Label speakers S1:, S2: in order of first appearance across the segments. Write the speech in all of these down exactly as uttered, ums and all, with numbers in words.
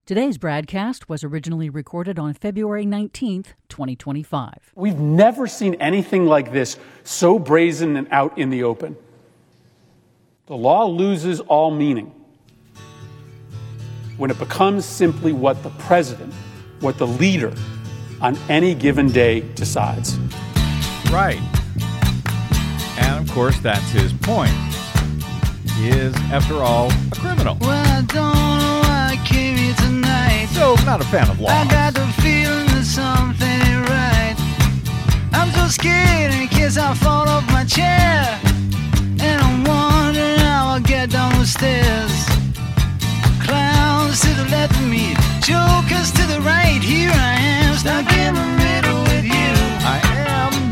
S1: Today's broadcast was originally recorded on February nineteenth, twenty twenty-five.
S2: We've never seen anything like this so brazen and out in the open. The law loses all meaning when it becomes simply what the president, what the leader on any given day decides.
S3: Right. And of course, that's his point. He is, after all, a criminal.
S4: Well, I don't know why I came here tonight.
S3: So, not a fan of law.
S4: I got the feeling that something ain't right. I'm so scared in case I fall off my chair. And I'm wondering how I'll get down the stairs. Clowns to the left of me, jokers to the right. Here I am, stuck in the middle with you.
S3: I am.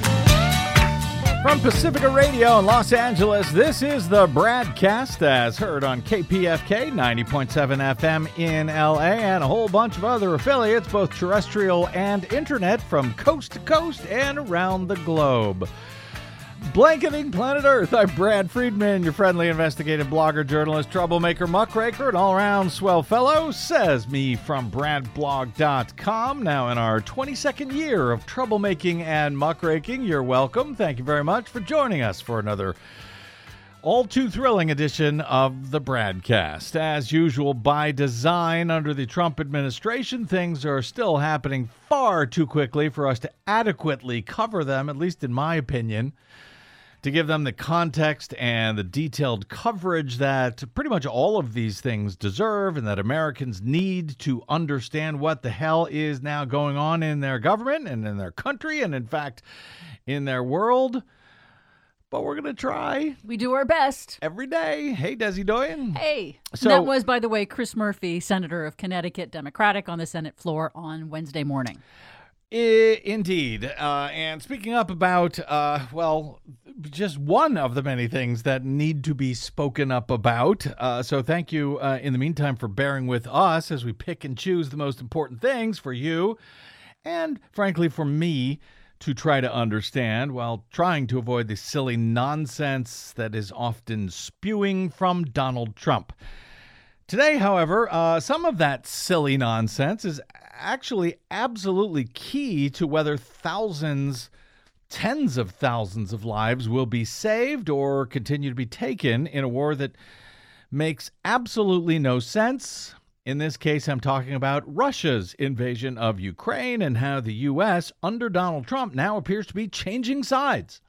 S3: From Pacifica Radio in Los Angeles, this is the Bradcast, as heard on K P F K ninety point seven F M in L A and a whole bunch of other affiliates, both terrestrial and internet, from coast to coast and around the globe. Blanketing planet Earth, I'm Brad Friedman, your friendly investigative blogger, journalist, troublemaker, muckraker, and all-around swell fellow, says me from brad blog dot com. Now in our twenty-second year of troublemaking and muckraking, you're welcome. Thank you very much for joining us for another all-too-thrilling edition of the Bradcast. As usual, by design, under the Trump administration, things are still happening far too quickly for us to adequately cover them, at least in my opinion, to give them the context and the detailed coverage that pretty much all of these things deserve, and that Americans need to understand what the hell is now going on in their government and in their country and, in fact, in their world. But we're going to try.
S1: We do our best.
S3: Every day. Hey, Desi Doyen.
S1: Hey.
S3: So,
S1: that was, by the way, Chris Murphy, Senator of Connecticut, Democratic, on the Senate floor on Wednesday morning.
S3: I, indeed. Uh, and speaking up about, uh, well, just one of the many things that need to be spoken up about. Uh, so thank you uh, in the meantime for bearing with us as we pick and choose the most important things for you and, frankly, for me to try to understand while trying to avoid the silly nonsense that is often spewing from Donald Trump. Today, however, uh, some of that silly nonsense is actually absolutely key to whether thousands, tens of thousands of lives will be saved or continue to be taken in a war that makes absolutely no sense. In this case, I'm talking about Russia's invasion of Ukraine and how the U S, under Donald Trump, now appears to be changing sides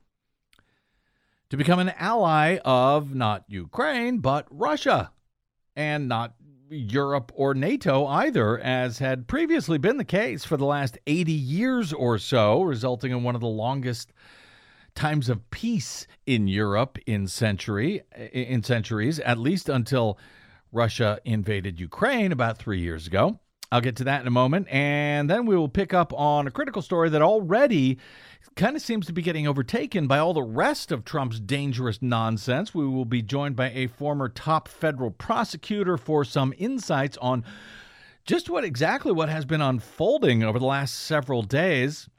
S3: to become an ally of not Ukraine, but Russia, and not Europe or NATO either, as had previously been the case for the last eighty years or so, resulting in one of the longest times of peace in Europe in century in centuries, at least until Russia invaded Ukraine about three years ago. I'll get to that in a moment, and then we will pick up on a critical story that already kind of seems to be getting overtaken by all the rest of Trump's dangerous nonsense. We will be joined by a former top federal prosecutor for some insights on just what exactly what has been unfolding over the last several days,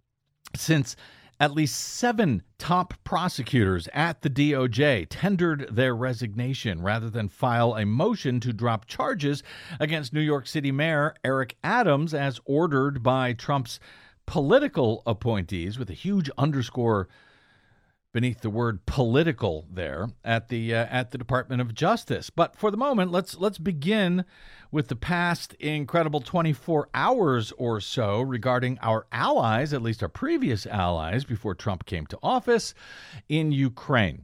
S3: since at least seven top prosecutors at the D O J tendered their resignation rather than file a motion to drop charges against New York City Mayor Eric Adams as ordered by Trump's political appointees, with a huge underscore beneath the word political there at the uh, at the Department of Justice. But for the moment, let's let's begin with the past incredible twenty-four hours or so regarding our allies, at least our previous allies before Trump came to office, in Ukraine.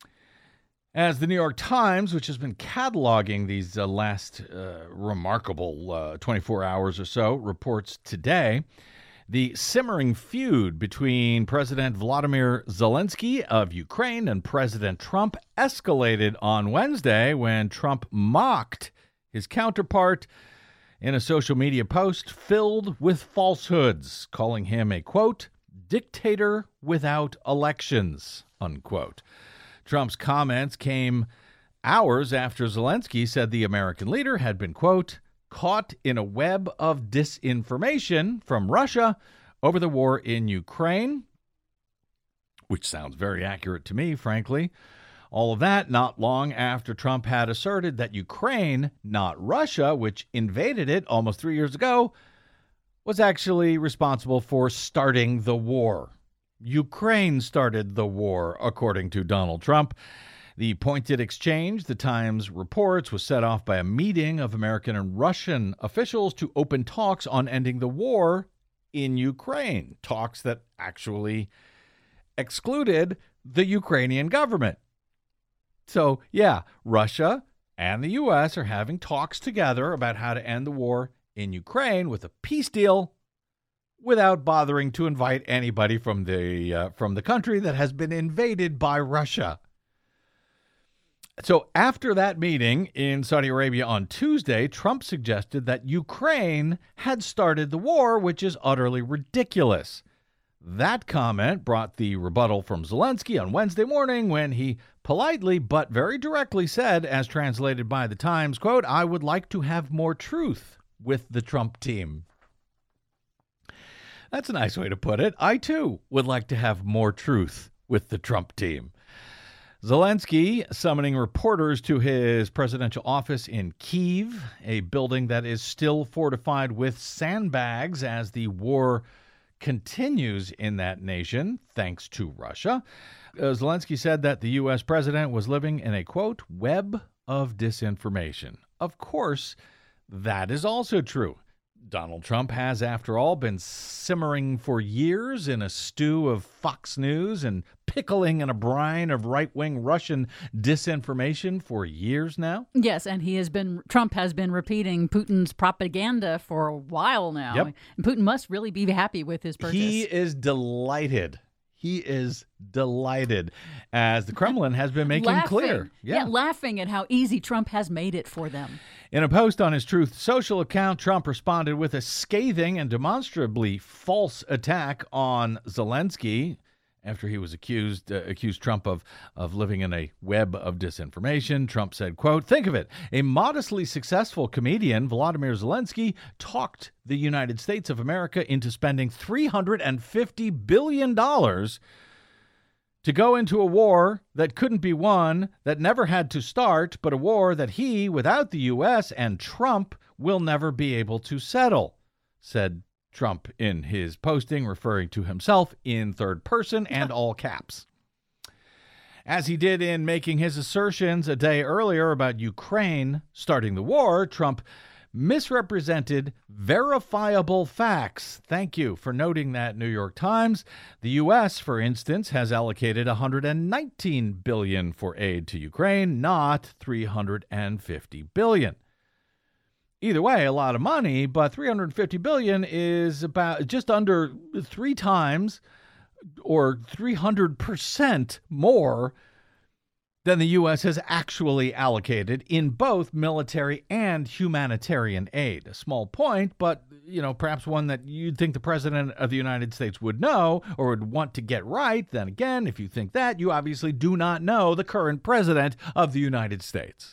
S3: As the New York Times, which has been cataloging these uh, last uh, remarkable uh, twenty-four hours or so, reports today, the simmering feud between President Volodymyr Zelensky of Ukraine and President Trump escalated on Wednesday when Trump mocked his counterpart in a social media post filled with falsehoods, calling him a, quote, dictator without elections, unquote. Trump's comments came hours after Zelensky said the American leader had been, quote, caught in a web of disinformation from Russia over the war in Ukraine, which sounds very accurate to me, frankly. All of that not long after Trump had asserted that Ukraine, not Russia, which invaded it almost three years ago, was actually responsible for starting the war. Ukraine started the war, according to Donald Trump. The pointed exchange, the Times reports, was set off by a meeting of American and Russian officials to open talks on ending the war in Ukraine, talks that actually excluded the Ukrainian government. So, yeah, Russia and the U S are having talks together about how to end the war in Ukraine with a peace deal without bothering to invite anybody from the uh, from the country that has been invaded by Russia. So after that meeting in Saudi Arabia on Tuesday, Trump suggested that Ukraine had started the war, which is utterly ridiculous. That comment brought the rebuttal from Zelensky on Wednesday morning when he politely but very directly said, as translated by the Times, quote, "I would like to have more truth with the Trump team." That's a nice way to put it. I, too, would like to have more truth with the Trump team. Zelensky summoning reporters to his presidential office in Kyiv, a building that is still fortified with sandbags as the war continues in that nation, thanks to Russia. Uh, Zelensky said that the U S president was living in a, quote, web of disinformation. Of course, that is also true. Donald Trump has, after all, been simmering for years in a stew of Fox News and pickling in a brine of right-wing Russian disinformation for years now.
S1: Yes, and he has been, Trump has been repeating Putin's propaganda for a while now.
S3: Yep.
S1: And Putin must really be happy with his purchase.
S3: He is delighted. He is delighted, as the Kremlin has been making
S1: laughing.
S3: clear.
S1: Yeah. yeah, laughing at how easy Trump has made it for them.
S3: In a post on his Truth Social account, Trump responded with a scathing and demonstrably false attack on Zelensky after he was accused uh, accused Trump of, of living in a web of disinformation. Trump said, quote, "Think of it. A modestly successful comedian, Volodymyr Zelensky, talked the United States of America into spending three hundred fifty billion dollars to go into a war that couldn't be won, that never had to start, but a war that he, without the U S and Trump, will never be able to settle," said Trump in his posting, referring to himself in third person and all caps. As he did in making his assertions a day earlier about Ukraine starting the war, Trump misrepresented verifiable facts. Thank you for noting that, New York Times. The U S, for instance, has allocated one hundred nineteen billion dollars for aid to Ukraine, not three hundred fifty billion dollars. Either way, a lot of money, but three hundred fifty billion dollars is about just under three times or three hundred percent more than the U S has actually allocated in both military and humanitarian aid. A small point, but, you know, perhaps one that you'd think the President of the United States would know or would want to get right. Then again, if you think that, you obviously do not know the current President of the United States.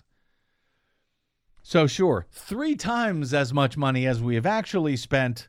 S3: So sure, three times as much money as we have actually spent.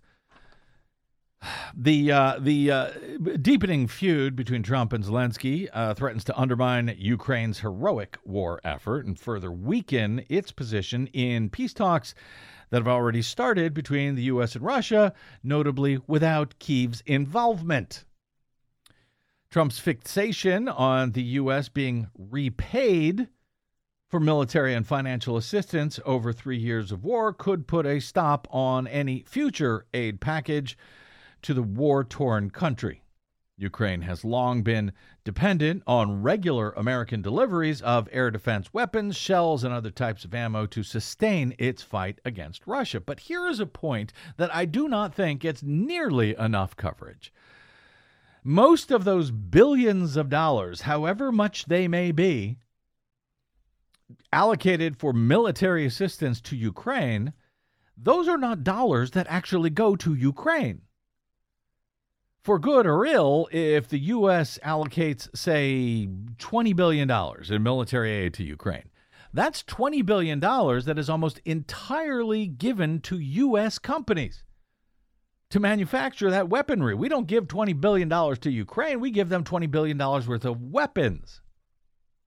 S3: The uh, the uh, deepening feud between Trump and Zelensky uh, threatens to undermine Ukraine's heroic war effort and further weaken its position in peace talks that have already started between the U S and Russia, notably without Kyiv's involvement. Trump's fixation on the U S being repaid for military and financial assistance over three years of war could put a stop on any future aid package to the war-torn country. Ukraine has long been dependent on regular American deliveries of air defense weapons, shells, and other types of ammo to sustain its fight against Russia. But here is a point that I do not think gets nearly enough coverage. Most of those billions of dollars, however much they may be, allocated for military assistance to Ukraine, those are not dollars that actually go to Ukraine. For good or ill, if the U S allocates, say, twenty billion dollars in military aid to Ukraine, that's twenty billion dollars that is almost entirely given to U S companies to manufacture that weaponry. We don't give twenty billion dollars to Ukraine. We give them twenty billion dollars worth of weapons.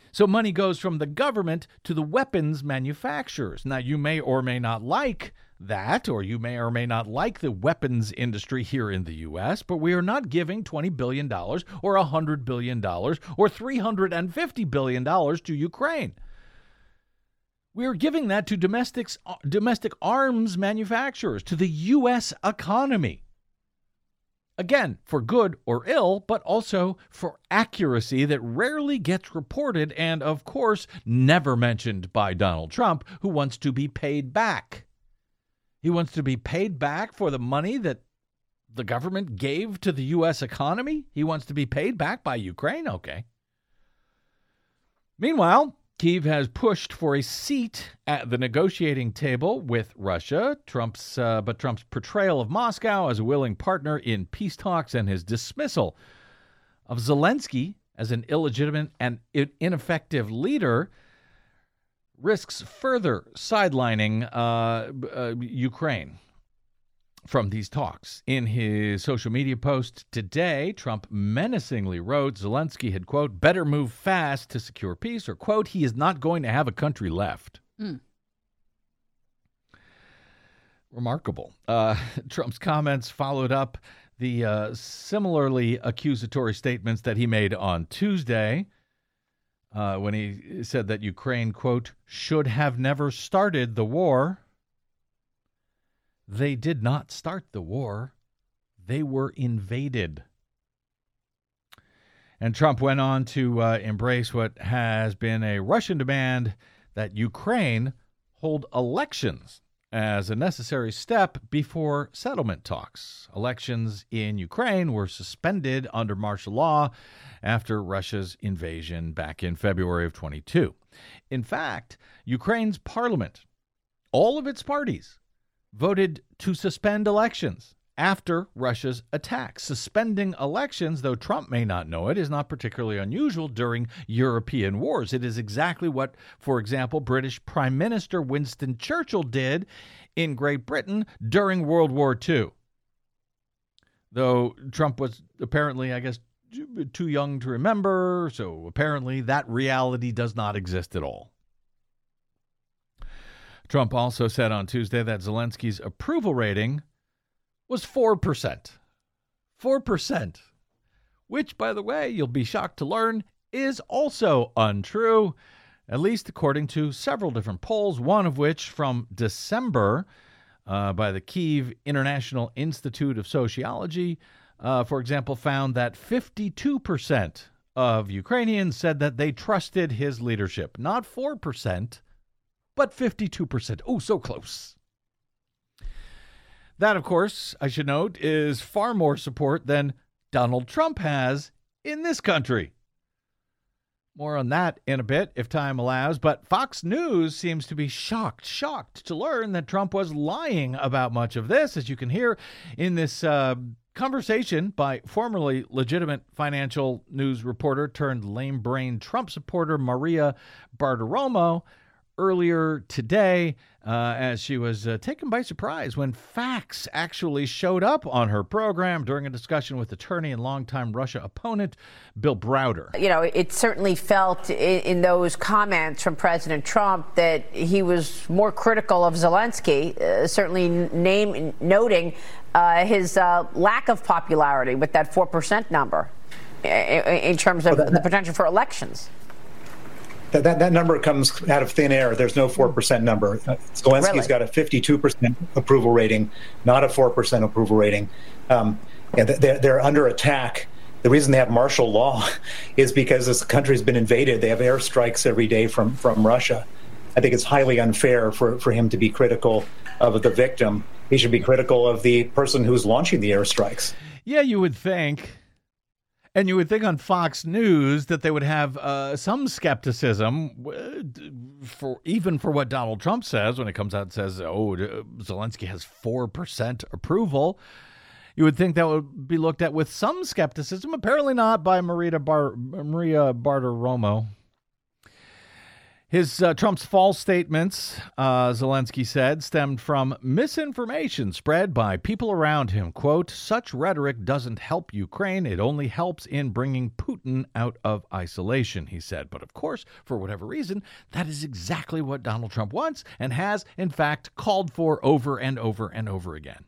S3: So money goes from the government to the weapons manufacturers. Now, you may or may not like that, or you may or may not like the weapons industry here in the U S, but we are not giving twenty billion dollars or one hundred billion dollars or three hundred fifty billion dollars to Ukraine. We are giving that to domestic, domestic arms manufacturers, to the U S economy. Again, for good or ill, but also for accuracy that rarely gets reported and, of course, never mentioned by Donald Trump, who wants to be paid back. He wants to be paid back for the money that the government gave to the U S economy. He wants to be paid back by Ukraine. Okay. Meanwhile, Kyiv has pushed for a seat at the negotiating table with Russia. Trump's, uh, but Trump's portrayal of Moscow as a willing partner in peace talks and his dismissal of Zelensky as an illegitimate and ineffective leader risks further sidelining uh, uh, Ukraine from these talks. In his social media post today, Trump menacingly wrote Zelensky had, quote, better move fast to secure peace, or, quote, he is not going to have a country left. Mm. Remarkable. Uh, Trump's comments followed up the uh, similarly accusatory statements that he made on Tuesday, Uh, when he said that Ukraine, quote, should have never started the war. They did not start the war. They were invaded. And Trump went on to uh, embrace what has been a Russian demand that Ukraine hold elections as a necessary step before settlement talks. Elections in Ukraine were suspended under martial law after Russia's invasion back in February of twenty-two. In fact, Ukraine's parliament, all of its parties, voted to suspend elections after Russia's attack. Suspending elections, though Trump may not know it, is not particularly unusual during European wars. It is exactly what, for example, British Prime Minister Winston Churchill did in Great Britain during World War Two. Though Trump was apparently, I guess, too young to remember, so apparently that reality does not exist at all. Trump also said on Tuesday that Zelensky's approval rating was four percent. four percent, which, by the way, you'll be shocked to learn, is also untrue, at least according to several different polls, one of which from December uh, by the Kyiv International Institute of Sociology, uh, for example, found that fifty-two percent of Ukrainians said that they trusted his leadership. Not four percent, but fifty-two percent. Oh, so close. That, of course, I should note, is far more support than Donald Trump has in this country. More on that in a bit, if time allows. But Fox News seems to be shocked, shocked to learn that Trump was lying about much of this, as you can hear in this uh, conversation by formerly legitimate financial news reporter turned lame-brain Trump supporter Maria Bartiromo earlier today, uh, as she was uh, taken by surprise when facts actually showed up on her program during a discussion with attorney and longtime Russia opponent Bill Browder.
S5: You know, it certainly felt in, in those comments from President Trump that he was more critical of Zelensky, uh, certainly name noting uh, his uh, lack of popularity with that four percent number in, in terms of the potential for elections.
S6: That, that that number comes out of thin air. There's no four percent number. Uh, Zelensky's
S5: really?
S6: got a fifty-two percent approval rating, not a four percent approval rating. Um, and they're, they're under attack. The reason they have martial law is because this country's been invaded. They have airstrikes every day from, from Russia. I think it's highly unfair for, for him to be critical of the victim. He should be critical of the person who's launching the airstrikes.
S3: Yeah, you would think. And you would think on Fox News that they would have uh, some skepticism for even for what Donald Trump says when it comes out and says, oh, Zelensky has four percent approval. You would think that would be looked at with some skepticism. Apparently not by Maria, Bar- Maria Bartiromo. His uh, Trump's false statements, uh, Zelensky said, stemmed from misinformation spread by people around him. Quote, such rhetoric doesn't help Ukraine. It only helps in bringing Putin out of isolation, he said. But of course, for whatever reason, that is exactly what Donald Trump wants and has, in fact, called for over and over and over again.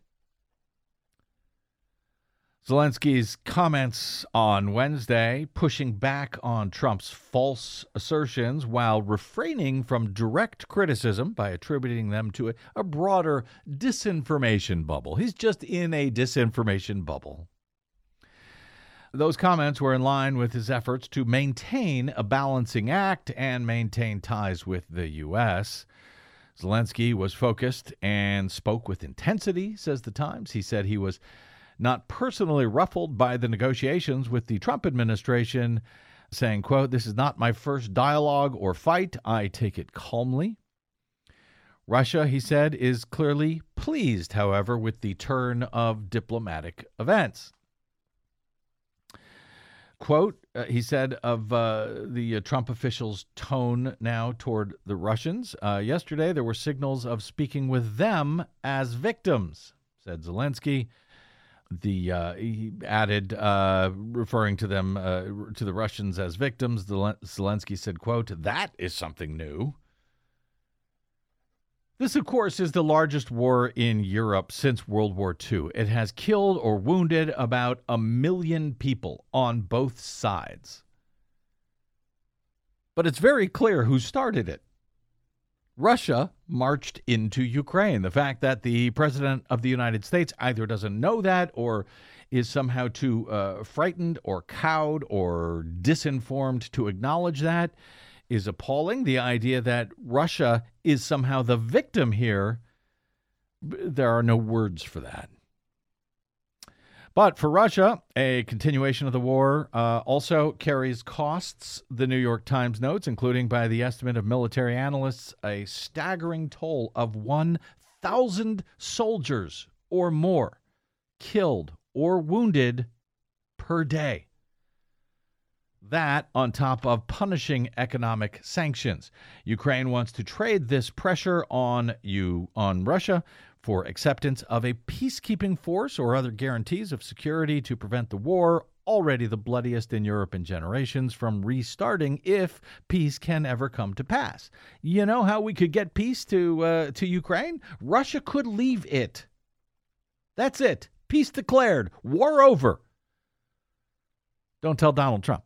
S3: Zelensky's comments on Wednesday, pushing back on Trump's false assertions while refraining from direct criticism by attributing them to a, a broader disinformation bubble. He's just in a disinformation bubble. Those comments were in line with his efforts to maintain a balancing act and maintain ties with the U S. Zelensky was focused and spoke with intensity, says the Times. He said he was not personally ruffled by the negotiations with the Trump administration, saying, quote, this is not my first dialogue or fight. I take it calmly. Russia, he said, is clearly pleased, however, with the turn of diplomatic events. Quote, uh, he said of uh, the uh, Trump officials' tone now toward the Russians. Uh, yesterday, there were signals of speaking with them as victims, said Zelensky. The uh, he added, uh, referring to them, uh, to the Russians as victims, Zelensky said, quote, that is something new. This, of course, is the largest war in Europe since World War Two. It has killed or wounded about a million people on both sides. But it's very clear who started it. Russia marched into Ukraine. The fact that the president of the United States either doesn't know that or is somehow too uh, frightened or cowed or disinformed to acknowledge that is appalling. The idea that Russia is somehow the victim here, there are no words for that. But for Russia, a continuation of the war uh, also carries costs, the New York Times notes, including by the estimate of military analysts, a staggering toll of one thousand soldiers or more killed or wounded per day. That on top of punishing economic sanctions. Ukraine wants to trade this pressure on you on Russia for acceptance of a peacekeeping force or other guarantees of security to prevent the war, already the bloodiest in Europe in generations, from restarting if peace can ever come to pass. You know how we could get peace to uh, to Ukraine? Russia could leave it. That's it. Peace declared. War over. Don't tell Donald Trump.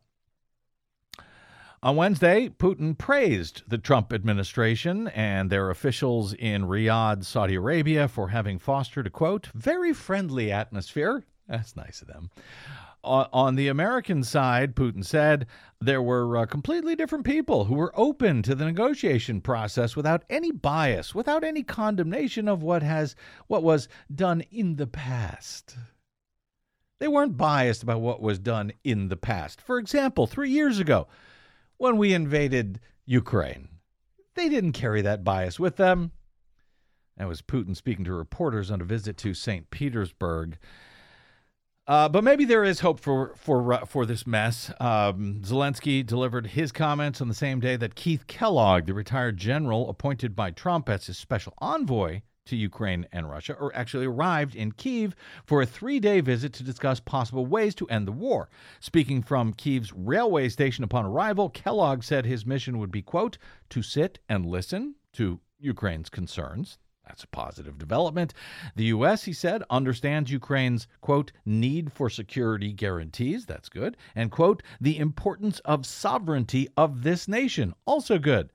S3: On Wednesday, Putin praised the Trump administration and their officials in Riyadh, Saudi Arabia, for having fostered a, quote, very friendly atmosphere. That's nice of them. Uh, on the American side, Putin said, there were uh, completely different people who were open to the negotiation process without any bias, without any condemnation of what has what was done in the past. They weren't biased about what was done in the past. For example, three years ago, when we invaded Ukraine, they didn't carry that bias with them. That was Putin speaking to reporters on a visit to Saint Petersburg. Uh, but maybe there is hope for for uh, for this mess. Um, Zelensky delivered his comments on the same day that Keith Kellogg, the retired general appointed by Trump as his special envoy to Ukraine and Russia, or actually arrived in Kyiv for a three-day visit to discuss possible ways to end the war. Speaking from Kyiv's railway station upon arrival, Kellogg said his mission would be, quote, to sit and listen to Ukraine's concerns. That's a positive development. The U S, he said, understands Ukraine's, quote, need for security guarantees. That's good. And, quote, the importance of sovereignty of this nation. Also good.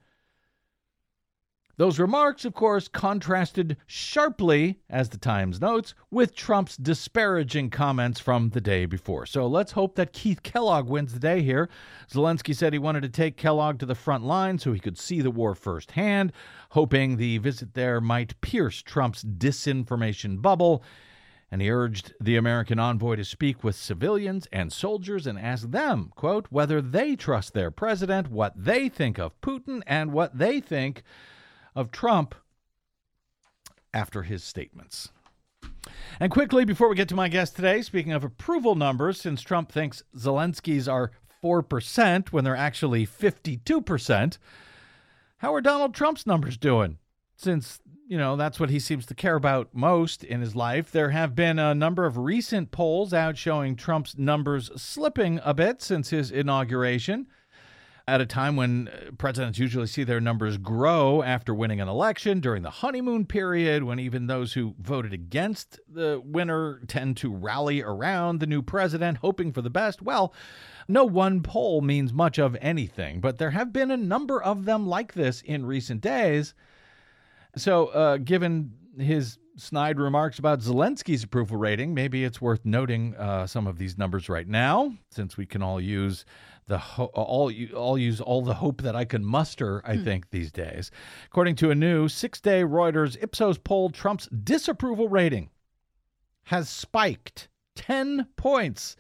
S3: Those remarks, of course, contrasted sharply, as the Times notes, with Trump's disparaging comments from the day before. So let's hope that Keith Kellogg wins the day here. Zelensky said he wanted to take Kellogg to the front line so he could see the war firsthand, hoping the visit there might pierce Trump's disinformation bubble. And he urged the American envoy to speak with civilians and soldiers and ask them, quote, whether they trust their president, what they think of Putin, and what they think of Trump after his statements. And quickly, before we get to my guest today, speaking of approval numbers, since Trump thinks Zelensky's are four percent when they're actually fifty-two percent, How are Donald Trump's numbers doing? Since, you know, that's what he seems to care about most in his life. There have been a number of recent polls out showing Trump's numbers slipping a bit since his inauguration, at a time when presidents usually see their numbers grow after winning an election, during the honeymoon period, when even those who voted against the winner tend to rally around the new president, hoping for the best. Well, no one poll means much of anything, but there have been a number of them like this in recent days. So, uh, given his snide remarks about Zelensky's approval rating, maybe it's worth noting uh, some of these numbers right now, since we can all use the ho- all all use all the hope that I can muster, I mm. think, these days. According to a new six-day Reuters Ipsos poll, Trump's disapproval rating has spiked ten points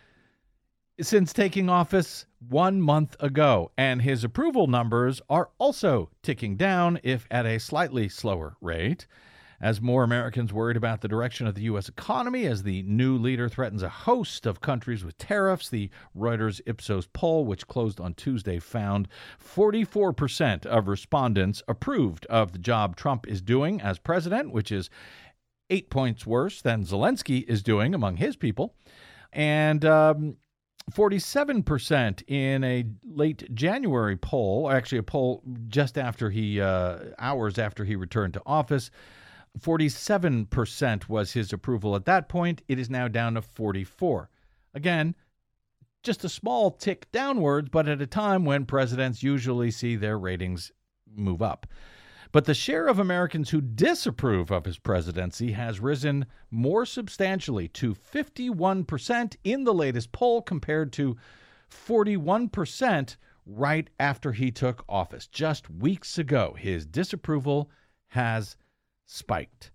S3: since taking office one month ago, and his approval numbers are also ticking down, if at a slightly slower rate, as more Americans worried about the direction of the U S economy as the new leader threatens a host of countries with tariffs. The Reuters Ipsos poll, which closed on Tuesday, found forty-four percent of respondents approved of the job Trump is doing as president, which is eight points worse than Zelensky is doing among his people. And um, forty-seven percent in a late January poll, actually a poll just after he, uh, hours after he returned to office, forty-seven percent was his approval at that point. It is now down to forty-four. Again, just a small tick downwards, but at a time when presidents usually see their ratings move up. But the share of Americans who disapprove of his presidency has risen more substantially to fifty-one percent in the latest poll, compared to forty-one percent right after he took office. Just weeks ago, his disapproval has spiked.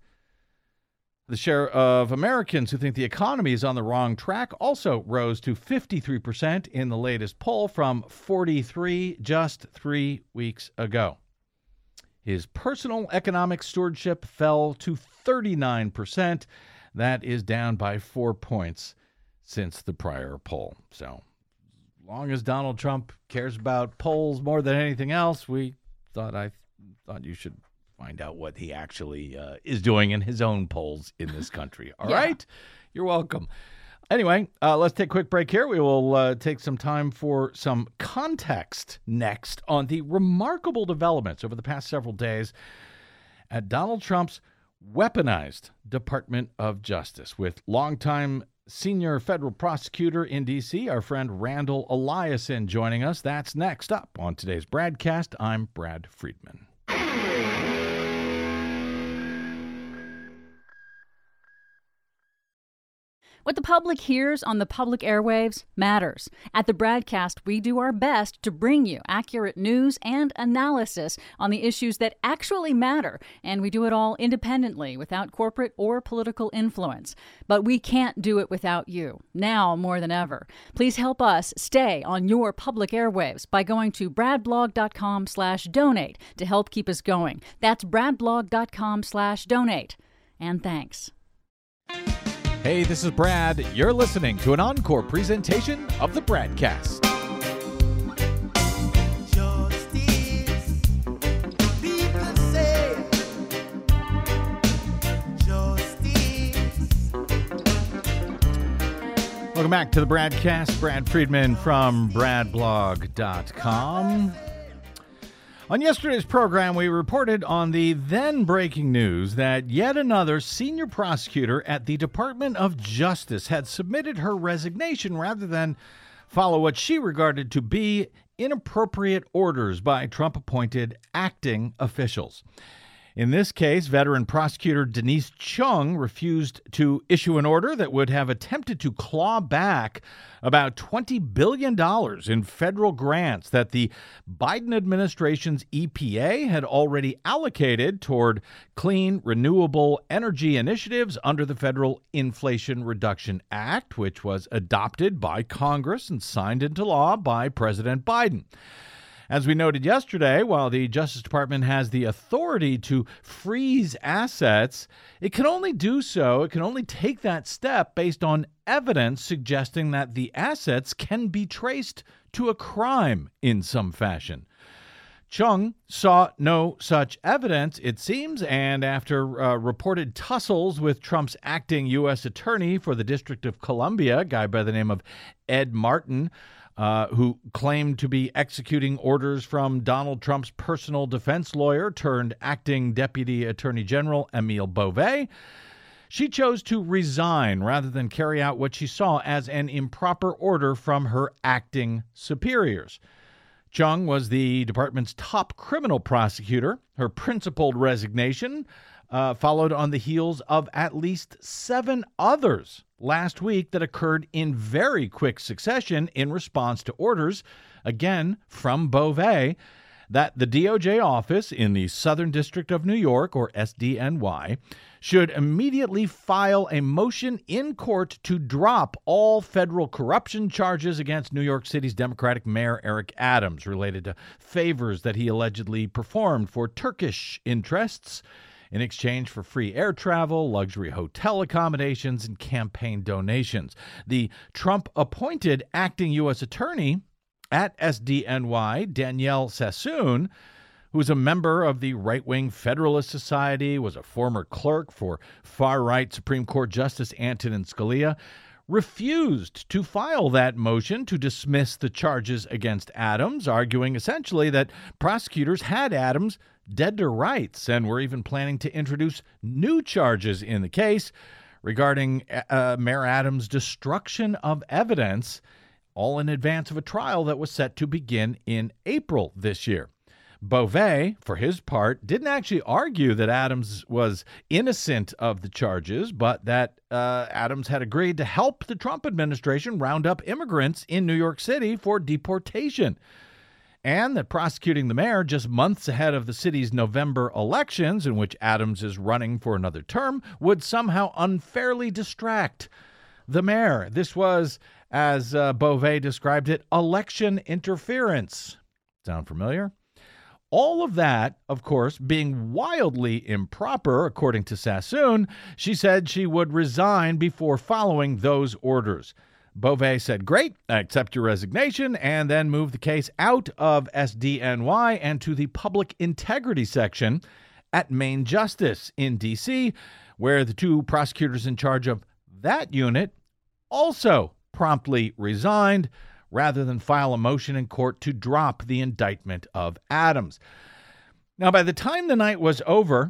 S3: The share of Americans who think the economy is on the wrong track also rose to fifty-three percent in the latest poll, from forty-three just three weeks ago. His personal economic stewardship fell to thirty-nine percent. That is down by four points since the prior poll. So, as long as Donald Trump cares about polls more than anything else, we thought I thought you should find out what he actually uh, is doing in his own polls in this country. All yeah. right? You're welcome. Anyway, uh, let's take a quick break here. We will uh, take some time for some context next on the remarkable developments over the past several days at Donald Trump's weaponized Department of Justice, with longtime senior federal prosecutor in D C, our friend Randall Eliason, joining us. That's next up on today's BradCast. I'm Brad Friedman.
S1: What the public hears on the public airwaves matters. At the BradCast, we do our best to bring you accurate news and analysis on the issues that actually matter, and we do it all independently, without corporate or political influence. But we can't do it without you, now more than ever. Please help us stay on your public airwaves by going to bradblog.com slash donate to help keep us going. That's bradblog.com slash donate. And thanks.
S3: Hey, this is Brad. You're listening to an encore presentation of the BradCast.
S4: Justice, people say, justice.
S3: Welcome back to the BradCast. Brad Friedman from bradblog dot com. On yesterday's program, we reported on the then breaking news that yet another senior prosecutor at the Department of Justice had submitted her resignation rather than follow what she regarded to be inappropriate orders by Trump-appointed acting officials. In this case, veteran prosecutor Denise Chung refused to issue an order that would have attempted to claw back about twenty billion dollars in federal grants that the Biden administration's E P A had already allocated toward clean, renewable energy initiatives under the Federal Inflation Reduction Act, which was adopted by Congress and signed into law by President Biden. As we noted yesterday, while the Justice Department has the authority to freeze assets, it can only do so, it can only take that step based on evidence suggesting that the assets can be traced to a crime in some fashion. Chung saw no such evidence, it seems, and after uh, reported tussles with Trump's acting U S attorney for the District of Columbia, a guy by the name of Ed Martin, uh, who claimed to be executing orders from Donald Trump's personal defense lawyer turned acting Deputy Attorney General Emile Beauvais, she chose to resign rather than carry out what she saw as an improper order from her acting superiors. Chung was the department's top criminal prosecutor. Her principled resignation uh, followed on the heels of at least seven others last week that occurred in very quick succession in response to orders, again from Beauvais, that the D O J office in the Southern District of New York, or S D N Y, should immediately file a motion in court to drop all federal corruption charges against New York City's Democratic Mayor Eric Adams related to favors that he allegedly performed for Turkish interests in exchange for free air travel, luxury hotel accommodations, and campaign donations. The Trump-appointed acting U S attorney at S D N Y, Danielle Sassoon, who's a member of the right-wing Federalist Society, was a former clerk for far-right Supreme Court Justice Antonin Scalia, refused to file that motion to dismiss the charges against Adams, arguing essentially that prosecutors had Adams dead to rights and were even planning to introduce new charges in the case regarding uh, Mayor Adams' destruction of evidence, all in advance of a trial that was set to begin in April this year. Beauvais, for his part, didn't actually argue that Adams was innocent of the charges, but that uh, Adams had agreed to help the Trump administration round up immigrants in New York City for deportation, and that prosecuting the mayor just months ahead of the city's November elections, in which Adams is running for another term, would somehow unfairly distract the mayor. This was, as uh, Beauvais described it, election interference. Sound familiar? All of that, of course, being wildly improper, according to Sassoon. She said she would resign before following those orders. Beauvais said, "Great, I accept your resignation," and then moved the case out of S D N Y and to the Public Integrity Section at Main Justice in D C, where the two prosecutors in charge of that unit also promptly resigned, rather than file a motion in court to drop the indictment of Adams. Now, by the time the night was over,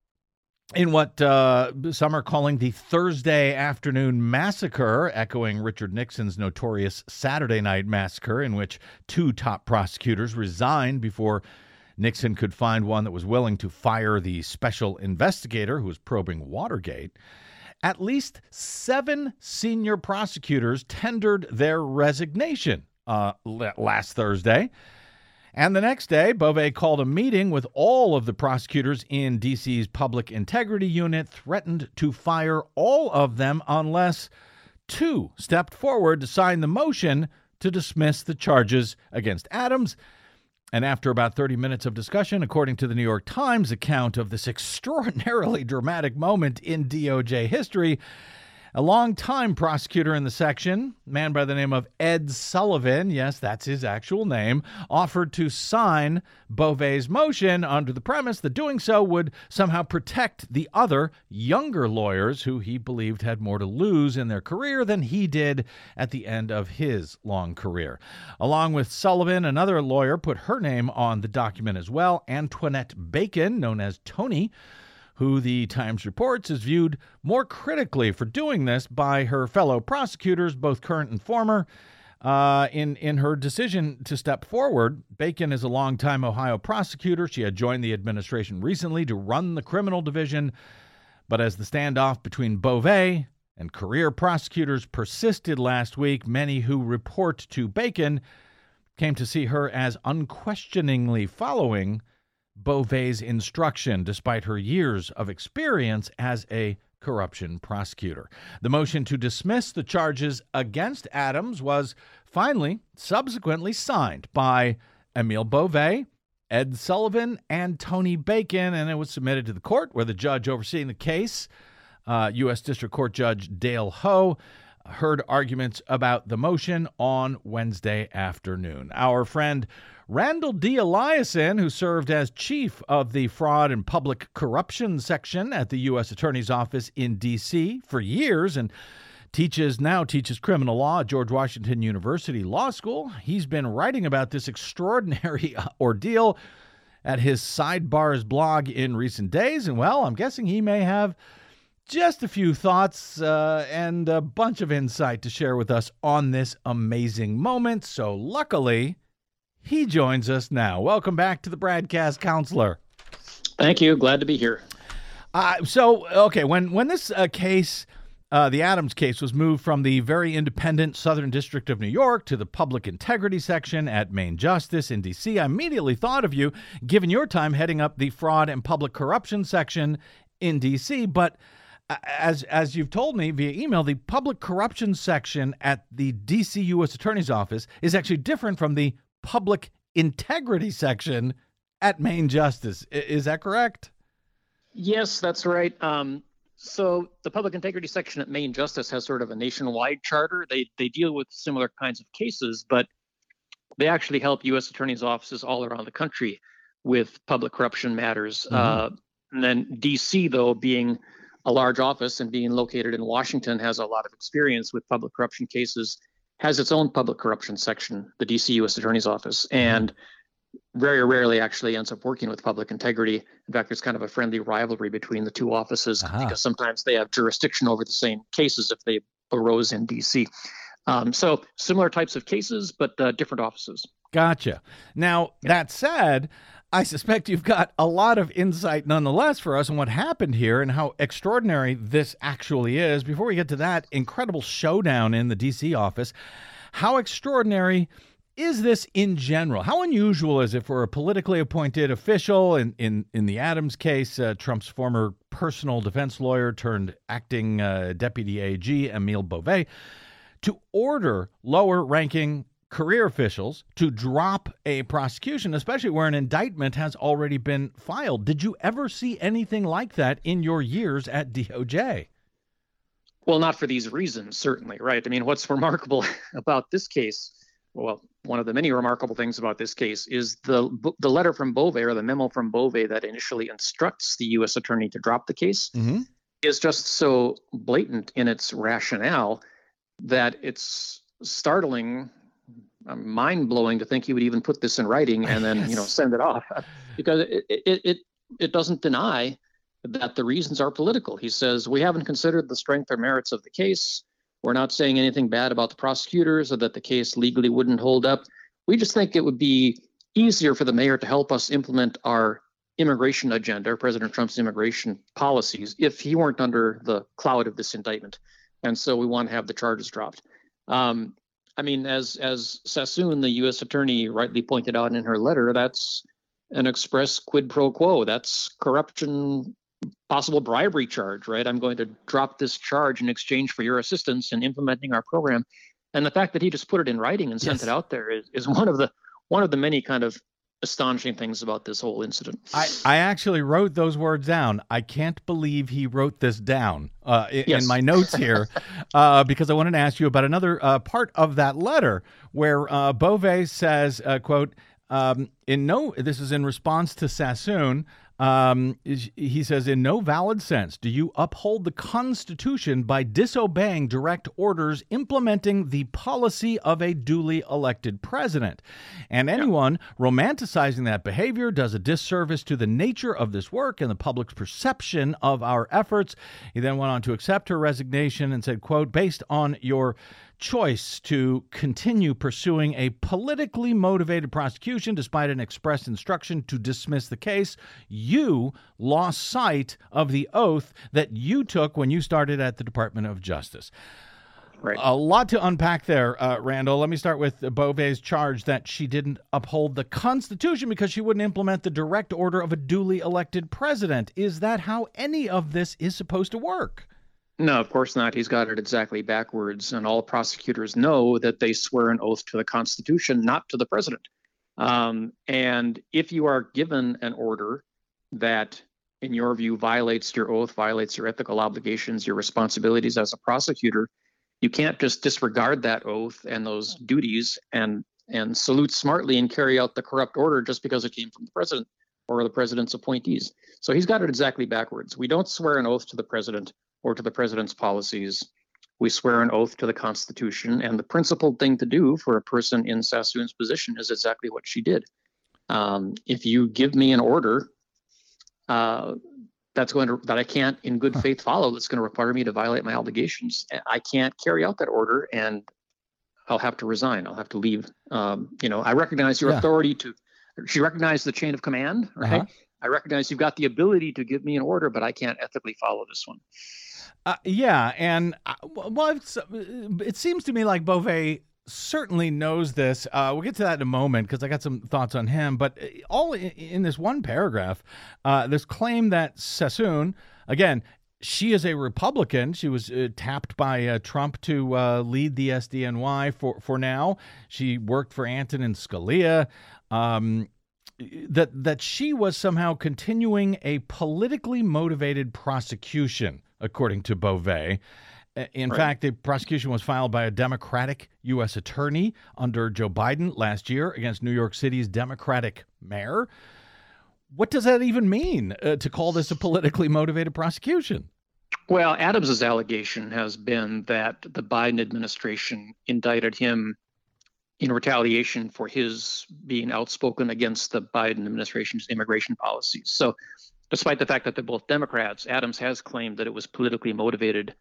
S3: in what uh, some are calling the Thursday afternoon massacre, echoing Richard Nixon's notorious Saturday night massacre, in which two top prosecutors resigned before Nixon could find one that was willing to fire the special investigator who was probing Watergate, at least seven senior prosecutors tendered their resignation uh, last Thursday. And the next day, Beauvais called a meeting with all of the prosecutors in D C's Public Integrity Unit, threatened to fire all of them unless two stepped forward to sign the motion to dismiss the charges against Adams. And after about thirty minutes of discussion, according to the New York Times account of this extraordinarily dramatic moment in D O J history, a longtime prosecutor in the section, a man by the name of Ed Sullivan, yes, that's his actual name, offered to sign Beauvais' motion under the premise that doing so would somehow protect the other younger lawyers who he believed had more to lose in their career than he did at the end of his long career. Along with Sullivan, another lawyer put her name on the document as well, Antoinette Bacon, known as Tony, who the Times reports is viewed more critically for doing this by her fellow prosecutors, both current and former. Uh, in, in her decision to step forward, Bacon is a longtime Ohio prosecutor. She had joined the administration recently to run the criminal division. But as the standoff between Beauvais and career prosecutors persisted last week, many who report to Bacon came to see her as unquestioningly following Beauvais' instruction, despite her years of experience as a corruption prosecutor. The motion to dismiss the charges against Adams was finally, subsequently signed by Emile Beauvais, Ed Sullivan, and Tony Bacon, and it was submitted to the court, where the judge overseeing the case, uh, U S District Court Judge Dale Ho, heard arguments about the motion on Wednesday afternoon. Our friend Randall D. Eliason, who served as chief of the Fraud and Public Corruption section at the U S Attorney's Office in D C for years and teaches now teaches criminal law at George Washington University Law School. He's been writing about this extraordinary ordeal at his Sidebars blog in recent days. And, well, I'm guessing he may have just a few thoughts uh, and a bunch of insight to share with us on this amazing moment. So, luckily, he joins us now. Welcome back to the Bradcast, Counselor.
S7: Thank you. Glad to be here.
S3: Uh, so, okay, when, when this uh, case... Uh, the Adams case was moved from the very independent Southern District of New York to the Public Integrity section at Main Justice in D C. I immediately thought of you, given your time heading up the Fraud and Public Corruption section in D C. But as as you've told me via email, the Public Corruption section at the D C U S Attorney's Office is actually different from the Public Integrity section at Main Justice. I- is that correct?
S7: Yes, that's right. Um, So the Public Integrity section at Main Justice has sort of a nationwide charter. They they deal with similar kinds of cases, but they actually help U S attorneys' offices all around the country with public corruption matters. Mm-hmm. Uh, and then D C, though, being a large office and being located in Washington, has a lot of experience with public corruption cases, has its own public corruption section, the D C U S Attorney's Office. And very rarely actually ends up working with Public Integrity. In fact, there's kind of a friendly rivalry between the two offices uh-huh. because sometimes they have jurisdiction over the same cases if they arose in D C. Um, so similar types of cases, but uh, different offices.
S3: Gotcha. Now, yeah. That said, I suspect you've got a lot of insight nonetheless for us on what happened here and how extraordinary this actually is. Before we get to that incredible showdown in the D C office, how extraordinary is this in general? How unusual is it for a politically appointed official, in, in, in the Adams case, uh, Trump's former personal defense lawyer turned acting uh, deputy A G, Emile Beauvais, to order lower-ranking career officials to drop a prosecution, especially where an indictment has already been filed? Did you ever see anything like that in your years at D O J?
S7: Well, not for these reasons, certainly, right? I mean, what's remarkable about this case, well, one of the many remarkable things about this case is the the letter from Beauvais, or the memo from Beauvais that initially instructs the U S attorney to drop the case, mm-hmm. is just so blatant in its rationale that it's startling, um, mind-blowing to think he would even put this in writing and then, yes. you know, send it off, because it, it it it doesn't deny that the reasons are political. He says, we haven't considered the strength or merits of the case. We're not saying anything bad about the prosecutors or that the case legally wouldn't hold up. We just think it would be easier for the mayor to help us implement our immigration agenda, President Trump's immigration policies, if he weren't under the cloud of this indictment. And so we want to have the charges dropped. Um, I mean, as as Sassoon, the U S attorney, rightly pointed out in her letter, that's an express quid pro quo. That's corruption, possible bribery charge, right? I'm going to drop this charge in exchange for your assistance in implementing our program. And the fact that he just put it in writing and sent yes. it out there is, is one of the one of the many kind of astonishing things about this whole incident.
S3: I, I actually wrote those words down. I can't believe he wrote this down uh, in, yes. in my notes here uh, because I wanted to ask you about another uh, part of that letter where uh, Beauvais says, uh, quote, um, in no, this is in response to Sassoon, Um, he says, in no valid sense do you uphold the Constitution by disobeying direct orders implementing the policy of a duly elected president. And anyone yeah. romanticizing that behavior does a disservice to the nature of this work and the public's perception of our efforts. He then went on to accept her resignation and said, quote, based on your choice to continue pursuing a politically motivated prosecution despite an express instruction to dismiss the case, you lost sight of the oath that you took when you started at the Department of Justice.
S7: Right.
S3: A lot to unpack there, uh, Randall. Let me start with Beauvais' charge that she didn't uphold the Constitution because she wouldn't implement the direct order of a duly elected president. Is that how any of this is supposed to work?
S7: No, of course not. He's got it exactly backwards. And all prosecutors know that they swear an oath to the Constitution, not to the president. Um, and if you are given an order that, in your view, violates your oath, violates your ethical obligations, your responsibilities as a prosecutor, you can't just disregard that oath and those duties and and salute smartly and carry out the corrupt order just because it came from the president or the president's appointees. So he's got it exactly backwards. We don't swear an oath to the president or to the president's policies. We swear an oath to the Constitution, and the principled thing to do for a person in Sassoon's position is exactly what she did. Um, if you give me an order uh, that's going to that I can't, in good faith, follow, that's going to require me to violate my obligations, I can't carry out that order, and I'll have to resign. I'll have to leave. Um, you know, I recognize your
S3: Yeah.
S7: authority to. She recognized the chain of command, right?
S3: Uh-huh.
S7: I recognize you've got the ability to give me an order, but I can't ethically follow this one.
S3: Uh, yeah, and uh, well, it's, it seems to me like Beauvais certainly knows this. Uh, we'll get to that in a moment because I got some thoughts on him. But all in, in this one paragraph, uh, this claim that Sassoon, again, she is a Republican. She was uh, tapped by uh, Trump to uh, lead the S D N Y for, for now. She worked for Antonin Scalia. Um, that that she was somehow continuing a politically motivated prosecution, according to Beauvais. In
S7: Right.
S3: fact, the prosecution was filed by a Democratic U S attorney under Joe Biden last year against New York City's Democratic mayor. What does that even mean, uh, to call this a politically motivated prosecution?
S7: Well, Adams's allegation has been that the Biden administration indicted him in retaliation for his being outspoken against the Biden administration's immigration policies. So despite the fact that they're both Democrats, Adams has claimed that it was politically motivated,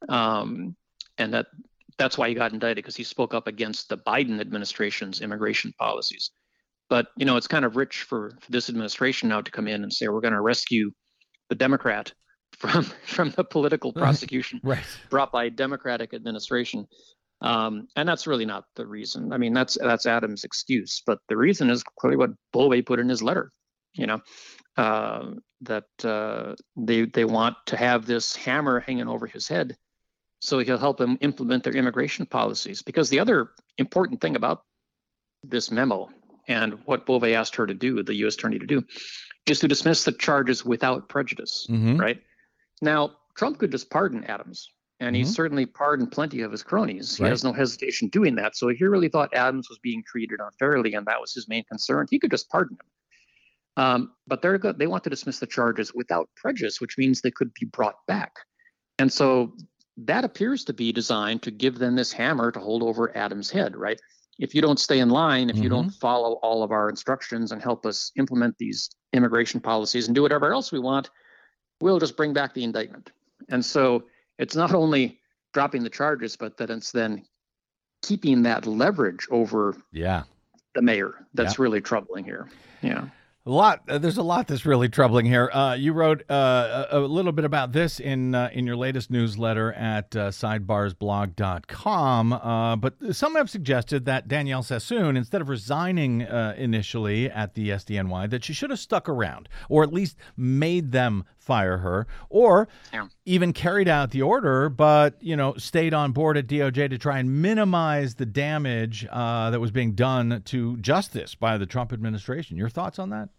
S7: um, and that that's why he got indicted, because he spoke up against the Biden administration's immigration policies. But, you know, it's kind of rich for, for this administration now to come in and say, we're going to rescue the Democrat from from the political prosecution
S3: Right.
S7: brought by a Democratic administration. Um, and that's really not the reason. I mean, that's that's Adams' excuse. But the reason is clearly what Beauvais put in his letter, you know, uh, that uh, they they want to have this hammer hanging over his head so he'll help them implement their immigration policies. Because the other important thing about this memo and what Beauvais asked her to do, the U S attorney to do, is to dismiss the charges without prejudice,
S3: Mhm.
S7: right? Now, Trump could just pardon Adams, and
S3: Mhm.
S7: he certainly pardoned plenty of his cronies. He
S3: Right.
S7: has no hesitation doing that. So if he really thought Adams was being treated unfairly and that was his main concern, he could just pardon him. Um, but they're go- they want to dismiss the charges without prejudice, which means they could be brought back. And so that appears to be designed to give them this hammer to hold over Adams' head, right? If you don't stay in line, if you don't follow all of our instructions and help us implement these immigration policies and do whatever else we want, we'll just bring back the indictment. And so it's not only dropping the charges, but that it's then keeping that leverage over
S3: Yeah.
S7: the mayor that's
S3: Yeah.
S7: really troubling here. Yeah.
S3: A lot. Uh, there's a lot that's really troubling here. Uh, you wrote uh, a, a little bit about this in uh, in your latest newsletter at uh, sidebars blog dot com. Uh, but some have suggested that Danielle Sassoon, instead of resigning uh, initially at the S D N Y, that she should have stuck around, or at least made them fire her, or
S7: Yeah.
S3: even carried out the order, but you know stayed on board at D O J to try and minimize the damage uh, that was being done to justice by the Trump administration. Your thoughts on that?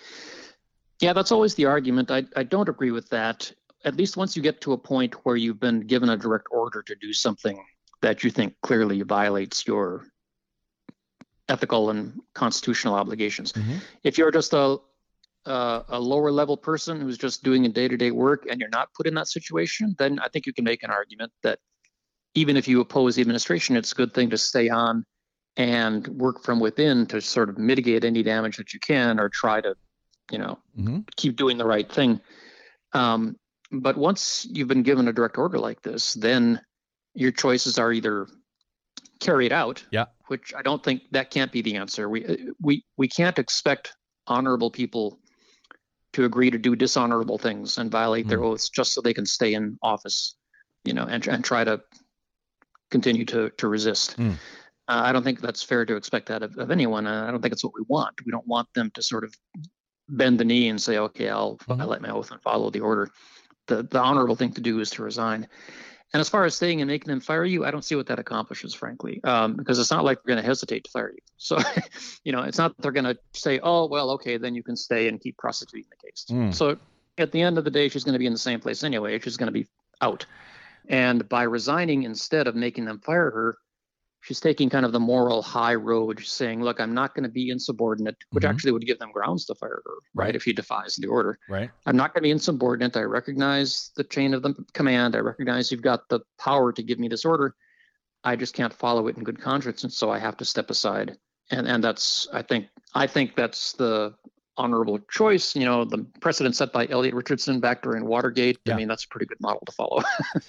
S7: Yeah, that's always the argument. I, I don't agree with that. At least once you get to a point where you've been given a direct order to do something that you think clearly violates your ethical and constitutional obligations.
S3: Mm-hmm.
S7: If you're just a, a a lower level person who's just doing a day-to-day work and you're not put in that situation, then I think you can make an argument that even if you oppose the administration, it's a good thing to stay on and work from within to sort of mitigate any damage that you can, or try to, you know,
S3: Mm-hmm.
S7: keep doing the right thing. Um, but once you've been given a direct order like this, then your choices are either carried out,
S3: Yeah.
S7: which I don't think that can't be the answer. We we we can't expect honorable people to agree to do dishonorable things and violate their oaths just so they can stay in office, you know, and and try to continue to to resist.
S3: Mm.
S7: Uh, I don't think that's fair to expect that of, of anyone. Uh, I don't think it's what we want. We don't want them to sort of bend the knee and say, okay, I'll
S3: Mhm.
S7: violate my oath and follow the order. The the honorable thing to do is to resign. And as far as staying and making them fire you, I don't see what that accomplishes, frankly, um, because it's not like they're going to hesitate to fire you. So, you know, it's not that they're going to say, oh, well, okay, then you can stay and keep prosecuting the case.
S3: Mm.
S7: So at the end of the day, she's going to be in the same place anyway. She's going to be out. And by resigning instead of making them fire her, she's taking kind of the moral high road, saying, look, I'm not going to be insubordinate, which
S3: Mhm.
S7: actually would give them grounds to fire her, right,
S3: Right.
S7: if he defies the order.
S3: Right.
S7: I'm not going to be insubordinate. I recognize the chain of the command. I recognize you've got the power to give me this order. I just can't follow it in good conscience, and so I have to step aside. And and that's I think I think that's the honorable choice. You know, the precedent set by Elliot Richardson back during Watergate.
S3: Yeah.
S7: I mean, that's a pretty good model to follow.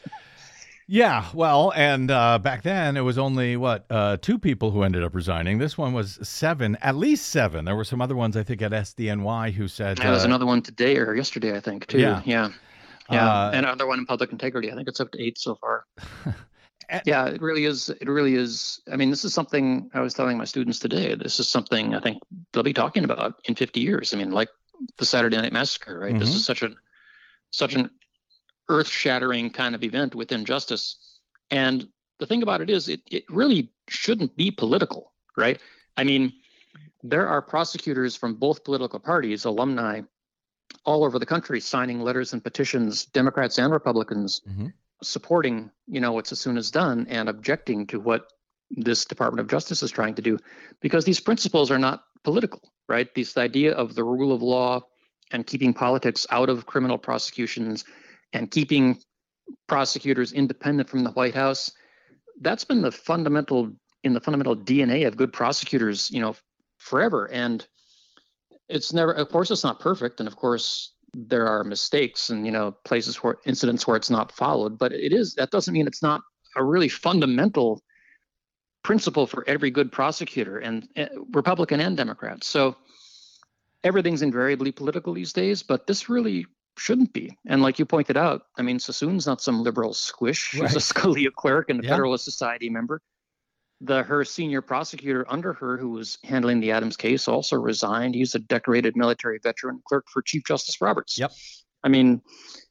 S3: Yeah, well, and uh, back then it was only, what, uh, two people who ended up resigning. This one was seven, at least seven. There were some other ones, I think, at S D N Y who said...
S7: Yeah, there's
S3: uh,
S7: another one today or yesterday, I think, too.
S3: Yeah.
S7: Yeah. Yeah.
S3: Uh,
S7: and another one in public integrity. I think it's up to eight so far.
S3: Eh.
S7: Yeah, it really is. It really is. I mean, this is something I was telling my students today. This is something I think they'll be talking about in fifty years. I mean, like the Saturday Night Massacre, right? This
S3: Mhm.
S7: is such an such an earth-shattering kind of event within justice. And the thing about it is, it it really shouldn't be political, right? I mean, there are prosecutors from both political parties, alumni, all over the country signing letters and petitions, Democrats and Republicans,
S3: Mhm.
S7: supporting, you know, what Sassoon has done and objecting to what this Department of Justice is trying to do, because these principles are not political, right? This idea of the rule of law and keeping politics out of criminal prosecutions and keeping prosecutors independent from the White House, that's been the fundamental in the fundamental D N A of good prosecutors, you know, forever. And it's never, of course, it's not perfect. And of course, there are mistakes and, you know, places where incidents where it's not followed, but it is, that doesn't mean it's not a really fundamental principle for every good prosecutor, and uh, Republican and Democrat. So everything's invariably political these days, but this really shouldn't be. And like you pointed out, I mean, Sassoon's not some liberal squish. She's
S3: Right.
S7: a Scalia clerk and a
S3: Yeah.
S7: Federalist Society member. The her senior prosecutor under her, who was handling the Adams case, also resigned. He's a decorated military veteran, clerk for Chief Justice Roberts.
S3: Yep.
S7: I mean,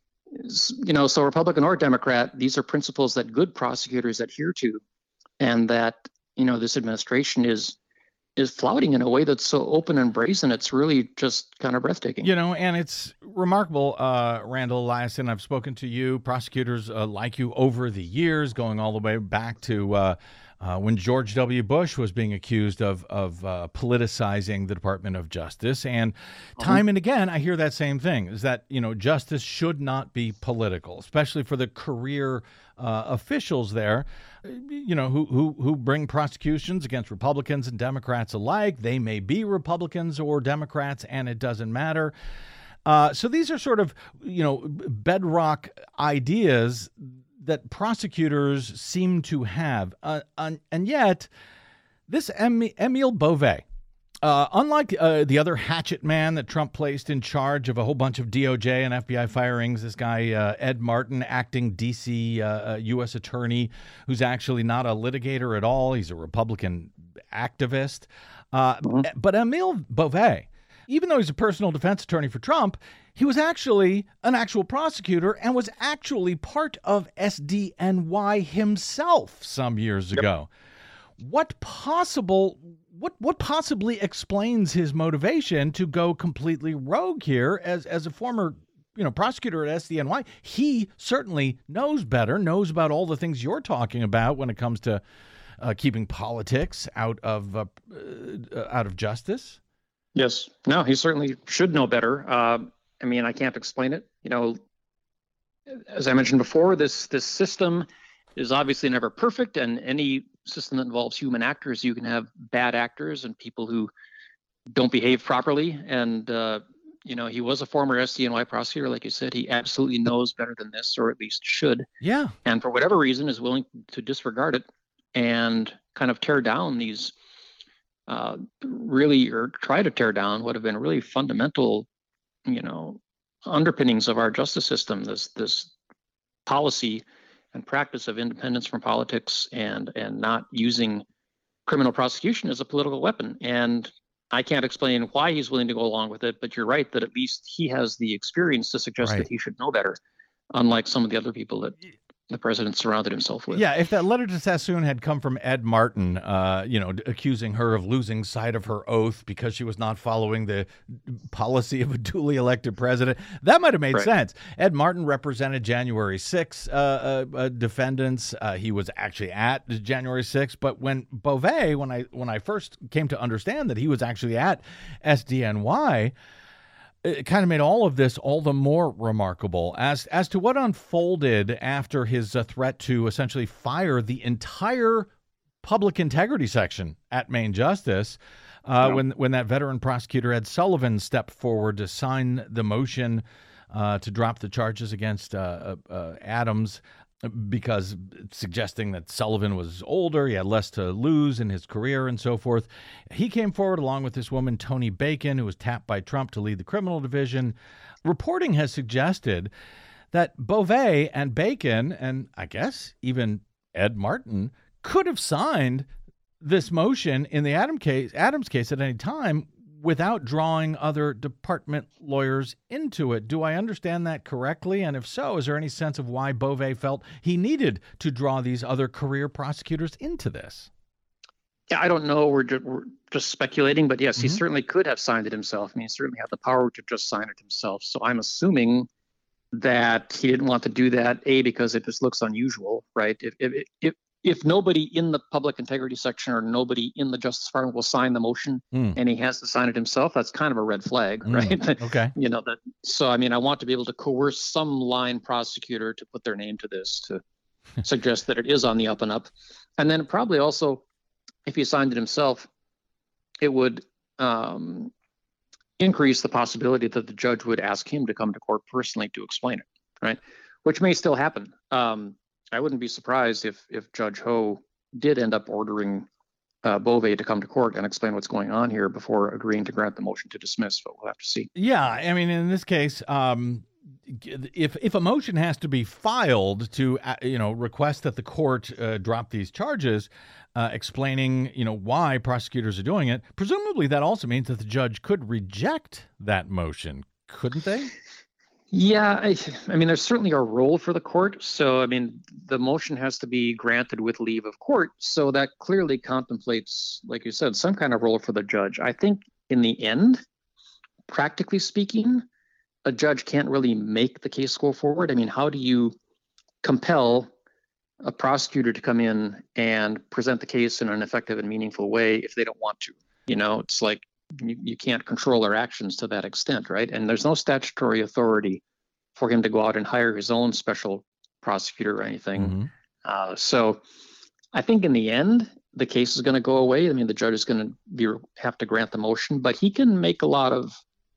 S7: s- you know, so Republican or Democrat, these are principles that good prosecutors adhere to, and that, you know, this administration is is flouting in a way that's so open and brazen. It's really just kind of breathtaking.
S3: You know, and it's remarkable, uh, Randall Eliason. I've spoken to you, prosecutors uh, like you over the years, going all the way back to uh, uh, when George W. Bush was being accused of of uh, politicizing the Department of Justice. And time and again, I hear that same thing, is that, you know, justice should not be political, especially for the career uh, officials there, you know, who, who, who bring prosecutions against Republicans and Democrats alike. They may be Republicans or Democrats, and it doesn't matter. Uh, so these are sort of, you know, bedrock ideas that prosecutors seem to have. Uh, and, and yet, this Em- Emile Beauvais, uh, unlike uh, the other hatchet man that Trump placed in charge of a whole bunch of D O J and F B I firings, this guy, uh, Ed Martin, acting D C uh, U S attorney, who's actually not a litigator at all. He's a Republican activist. Uh, But Emile Beauvais, even though he's a personal defense attorney for Trump, he was actually an actual prosecutor and was actually part of S D N Y himself some years ago. What possible, what what possibly explains his motivation to go completely rogue here as as a former, you know, prosecutor at S D N Y? He certainly knows better, knows about all the things you're talking about when it comes to uh, keeping politics out of uh, uh, out of justice.
S7: Yes. No, he certainly should know better. Uh, I mean, I can't explain it. You know, as I mentioned before, this this system is obviously never perfect, and any system that involves human actors, you can have bad actors and people who don't behave properly. And uh, you know, he was a former S D N Y prosecutor, like you said. He absolutely knows better than this, or at least should.
S3: Yeah.
S7: And for whatever reason, is willing to disregard it and kind of tear down these. Uh, really, or try to tear down what have been really fundamental, you know, underpinnings of our justice system. This this policy and practice of independence from politics, and and not using criminal prosecution as a political weapon. And I can't explain why he's willing to go along with it, but you're right that at least he has the experience to suggest
S3: Right.
S7: that he should know better, unlike some of the other people that the president surrounded himself with.
S3: Yeah, if that letter to Sassoon had come from Ed Martin, uh, you know, accusing her of losing sight of her oath because she was not following the policy of a duly elected president, that might have made
S7: Right.
S3: sense. Ed Martin represented January sixth uh, uh, uh, defendants. Uh, he was actually at January sixth. But when Beauvais, when I when I first came to understand that he was actually at S D N Y, it kind of made all of this all the more remarkable as as to what unfolded after his uh, threat to essentially fire the entire public integrity section at Maine Justice. Uh,
S7: Yeah.
S3: When when that veteran prosecutor Ed Sullivan stepped forward to sign the motion uh, to drop the charges against uh, uh, uh, Adams, because suggesting that Sullivan was older, he had less to lose in his career and so forth. He came forward along with this woman, Tony Bacon, who was tapped by Trump to lead the criminal division. Reporting has suggested that Beauvais and Bacon, and I guess even Ed Martin, could have signed this motion in the Adam case, Adams case at any time without drawing other department lawyers into it. Do I understand that correctly? And if so, is there any sense of why Beauvais felt he needed to draw these other career prosecutors into this?
S7: Yeah, I don't know. We're just, we're just speculating, but yes, he
S3: Mhm.
S7: certainly could have signed it himself. I mean, he certainly had the power to just sign it himself. So I'm assuming that he didn't want to do that, A, because it just looks unusual, right? If if if if nobody in the public integrity section or nobody in the Justice Department will sign the motion
S3: Mm.
S7: and he has to sign it himself, that's kind of a red flag,
S3: Mm.
S7: right?
S3: Okay.
S7: You know that. So I mean, I want to be able to coerce some line prosecutor to put their name to this to suggest that it is on the up and up, and then probably also, if he signed it himself, it would um, increase the possibility that the judge would ask him to come to court personally to explain it, right? Which may still happen. Um, I wouldn't be surprised if if Judge Ho did end up ordering uh, Beauvais to come to court and explain what's going on here before agreeing to grant the motion to dismiss, but we'll have to see.
S3: Yeah, I mean, in this case, um, if if a motion has to be filed to uh, you know request that the court uh, drop these charges, uh, explaining you know why prosecutors are doing it, presumably that also means that the judge could reject that motion, couldn't they?
S7: Yeah, I, I mean, there's certainly a role for the court. So, I mean, the motion has to be granted with leave of court. So that clearly contemplates, like you said, some kind of role for the judge. I think in the end, practically speaking, a judge can't really make the case go forward. I mean, how do you compel a prosecutor to come in and present the case in an effective and meaningful way if they don't want to? You know, it's like, You, you can't control their actions to that extent, right? And there's no statutory authority for him to go out and hire his own special prosecutor or anything.
S3: Mhm.
S7: Uh, so I think in the end, the case is going to go away. I mean, the judge is going to be have to grant the motion, but he can make a lot of,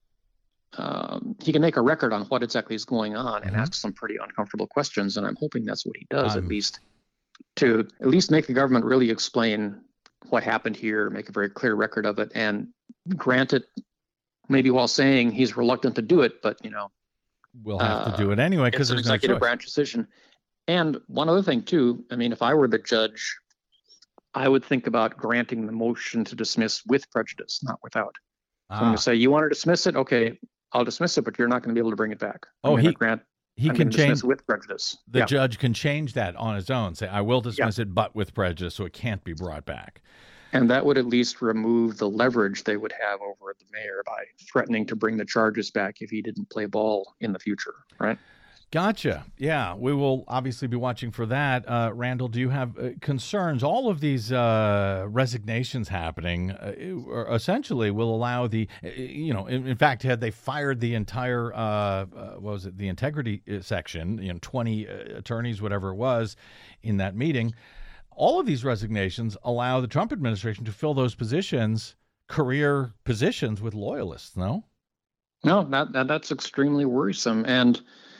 S7: um, he can make a record on what exactly is going on and
S3: Mhm.
S7: ask some pretty uncomfortable questions. And I'm hoping that's what he does,
S3: I'm-
S7: at least to at least make the government really explain what happened here, make a very clear record of it, and grant it, maybe while saying he's reluctant to do it, but you know,
S3: We'll have
S7: Uh,
S3: to do it anyway because
S7: it's an
S3: there's no
S7: executive
S3: choice.
S7: branch decision. And one other thing too, I mean, if I were the judge, I would think about granting the motion to dismiss with prejudice, not without. So I'm
S3: Ah,
S7: going to say, you want to dismiss it? Okay, I'll dismiss it, but you're not going to be able to bring it back. I'm
S3: Oh,
S7: gonna
S3: he-
S7: grant.
S3: he
S7: I'm
S3: can
S7: gonna dismiss
S3: change.
S7: with prejudice.
S3: The
S7: Yeah.
S3: judge can change that on his own. Say, I will dismiss it, but with prejudice, so it can't be brought back.
S7: And that would at least remove the leverage they would have over the mayor by threatening to bring the charges back if he didn't play ball in the future, right?
S3: Gotcha. Yeah, we will obviously be watching for that. Uh, Randall, do you have uh, concerns? All of these uh, resignations happening uh, are essentially will allow the, uh, you know, in, in fact, had they fired the entire, uh, uh, what was it, the integrity uh, section, you know, twenty uh, attorneys, whatever it was, in that meeting, all of these resignations allow the Trump administration to fill those positions, career positions, with loyalists, no?
S7: No, that, that that's extremely worrisome. And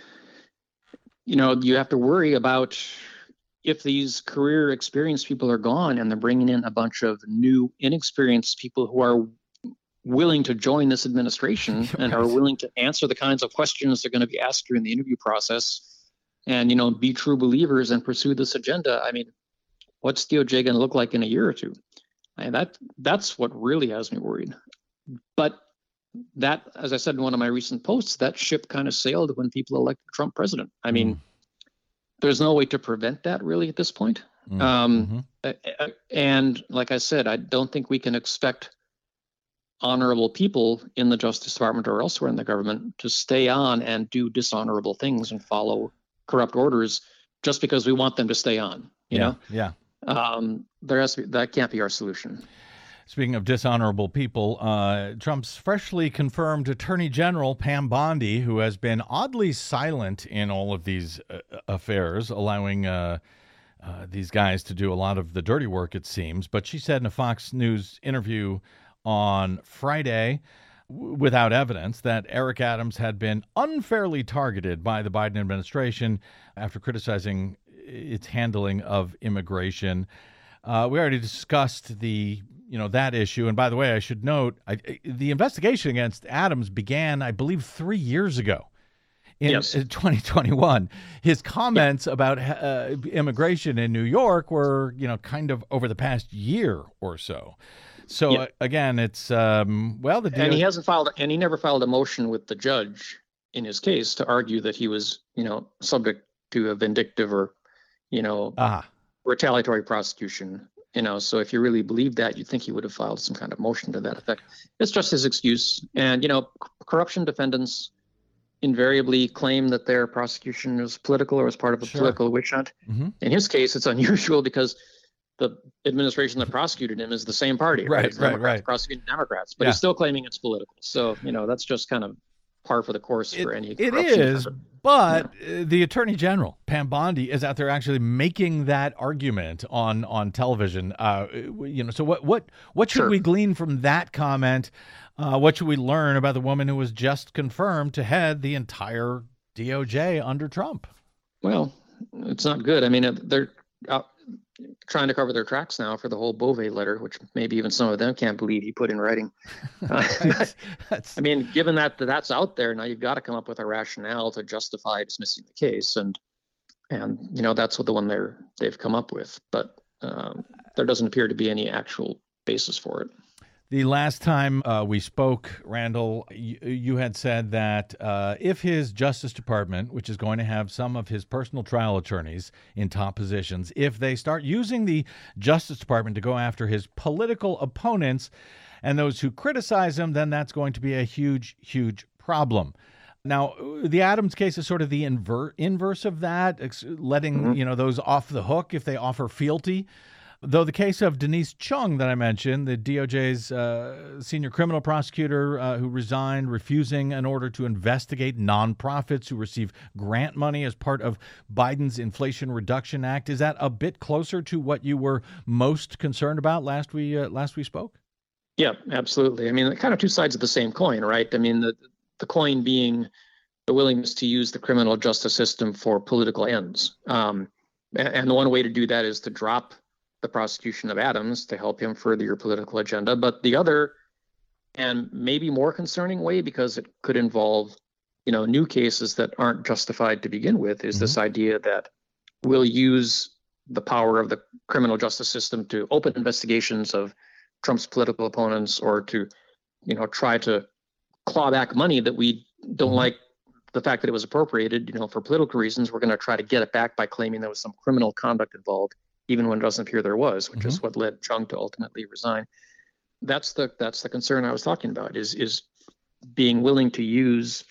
S7: you know, you have to worry about if these career experienced people are gone and they're bringing in a bunch of new inexperienced people who are willing to join this administration and are willing to answer the kinds of questions they're going to be asked during the interview process and, you know, be true believers and pursue this agenda. I mean, what's D O J going to look like in a year or two? And that that's what really has me worried. But that, as I said in one of my recent posts, that ship kind of sailed when people elected Trump president. I mean,
S3: Mm.
S7: there's no way to prevent that really at this point.
S3: Mm-hmm.
S7: Um, and like I said, I don't think we can expect honorable people in the Justice Department or elsewhere in the government to stay on and do dishonorable things and follow corrupt orders just because we want them to stay on. You
S3: yeah,
S7: know,
S3: yeah.
S7: Um, there has to be, that can't be our solution.
S3: Speaking of dishonorable people, uh, Trump's freshly confirmed Attorney General Pam Bondi, who has been oddly silent in all of these uh, affairs, allowing uh, uh, these guys to do a lot of the dirty work, it seems. But she said in a Fox News interview on Friday, w- without evidence, that Eric Adams had been unfairly targeted by the Biden administration after criticizing its handling of immigration. Uh, we already discussed the, you know, that issue. And by the way, I should note, I, the investigation against Adams began, I believe, three years ago. In
S7: yes.
S3: twenty twenty-one, his comments yeah. about uh, immigration in New York were, you know, kind of over the past year or so. So yeah. uh, again, it's um, well, the
S7: and he hasn't filed, and he never filed a motion with the judge in his case to argue that he was, you know, subject to a vindictive or, you know, uh-huh. retaliatory prosecution. You know, so if you really believe that, you'd think he would have filed some kind of motion to that effect. It's just his excuse. And, you know, c- corruption defendants invariably claim that their prosecution was political or was part of a sure. political witch hunt. Mm-hmm. In his case, it's unusual because the administration that prosecuted him is the same party,
S3: right?
S7: Right,
S3: right, right.
S7: Prosecuting Democrats, but
S3: yeah.
S7: he's still claiming it's political. So, you know, that's just kind of par for the course
S3: it,
S7: for any
S3: It
S7: corruption
S3: is,
S7: defendant.
S3: but
S7: yeah.
S3: the Attorney General, Pam Bondi, is out there actually making that argument on on television. Uh, you know, so what what what should
S7: sure.
S3: we glean from that comment? Uh, what should we learn about the woman who was just confirmed to head the entire D O J under Trump?
S7: Well, it's not good. I mean, they're out trying to cover their tracks now for the whole Beauvais letter, which maybe even some of them can't believe he put in writing. Uh,
S3: that's, that's...
S7: I mean, given that that's out there now, you've got to come up with a rationale to justify dismissing the case, and and you know that's what the one they're they've come up with, but um, there doesn't appear to be any actual basis for it.
S3: The last time uh, we spoke, Randall, you, you had said that uh, if his Justice Department, which is going to have some of his personal trial attorneys in top positions, if they start using the Justice Department to go after his political opponents and those who criticize him, then that's going to be a huge, huge problem. Now, the Adams case is sort of the inver- inverse of that, letting mm-hmm. you know those off the hook if they offer fealty. Though the case of Denise Chung that I mentioned, the D O J's uh, senior criminal prosecutor uh, who resigned, refusing an order to investigate nonprofits who receive grant money as part of Biden's Inflation Reduction Act, is that a bit closer to what you were most concerned about last we uh, last we spoke?
S7: Yeah, absolutely. I mean, kind of two sides of the same coin, right? I mean, the the coin being the willingness to use the criminal justice system for political ends, um, and, and the one way to do that is to drop the prosecution of Adams to help him further your political agenda. But the other, and maybe more concerning way, because it could involve, you know, new cases that aren't justified to begin with, is mm-hmm. this idea that we'll use the power of the criminal justice system to open investigations of Trump's political opponents, or to, you know, try to claw back money that we don't mm-hmm. like the fact that it was appropriated, you know, for political reasons. We're going to try to get it back by claiming there was some criminal conduct involved, even when it doesn't appear there was, which mm-hmm. is what led Chung to ultimately resign. That's the that's the concern I was talking about, is is being willing to use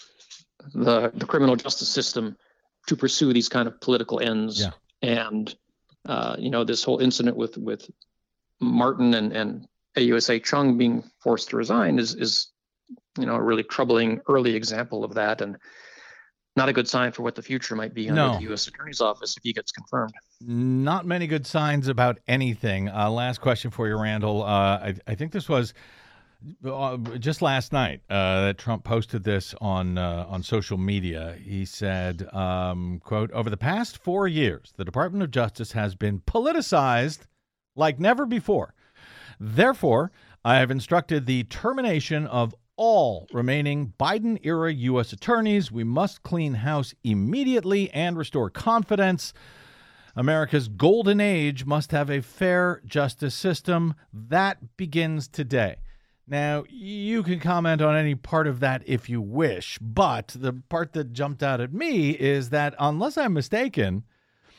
S7: the the criminal justice system to pursue these kind of political ends.
S3: Yeah.
S7: And uh, you know, this whole incident with with Martin and and A U S A Chung being forced to resign is is you know a really troubling early example of that, and not a good sign for what the future might be under
S3: no.
S7: the U S Attorney's Office if he gets confirmed.
S3: Not many good signs about anything. Uh, last question for you, Randall. Uh, I, I think this was uh, just last night uh, that Trump posted this on uh, on social media. He said, um, quote, "Over the past four years, the Department of Justice has been politicized like never before. Therefore, I have instructed the termination of all remaining Biden-era U S attorneys. We must clean house immediately and restore confidence. America's golden age must have a fair justice system. That begins today." Now, you can comment on any part of that if you wish, but the part that jumped out at me is that, unless I'm mistaken,